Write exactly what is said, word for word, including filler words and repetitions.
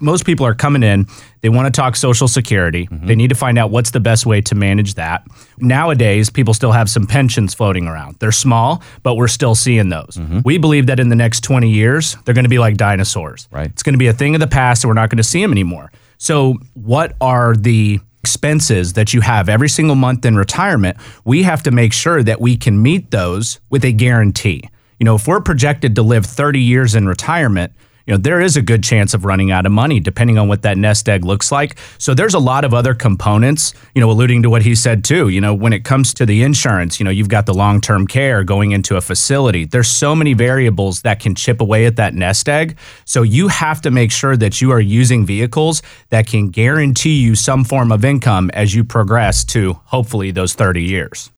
most people are coming in, they want to talk Social Security. Mm-hmm. They need to find out what's the best way to manage that. Nowadays, people still have some pensions floating around. They're small, but we're still seeing those. Mm-hmm. We believe that in the next twenty years, they're going to be like dinosaurs. Right. It's going to be a thing of the past, and we're not going to see them anymore. So what are the expenses that you have every single month in retirement? We have to make sure that we can meet those with a guarantee. You know, if we're projected to live thirty years in retirement, you know, there is a good chance of running out of money depending on what that nest egg looks like. So there's a lot of other components, you know, alluding to what he said too. You know, when it comes to the insurance, you know, you've got the long-term care going into a facility. There's so many variables that can chip away at that nest egg. So you have to make sure that you are using vehicles that can guarantee you some form of income as you progress to hopefully those thirty years.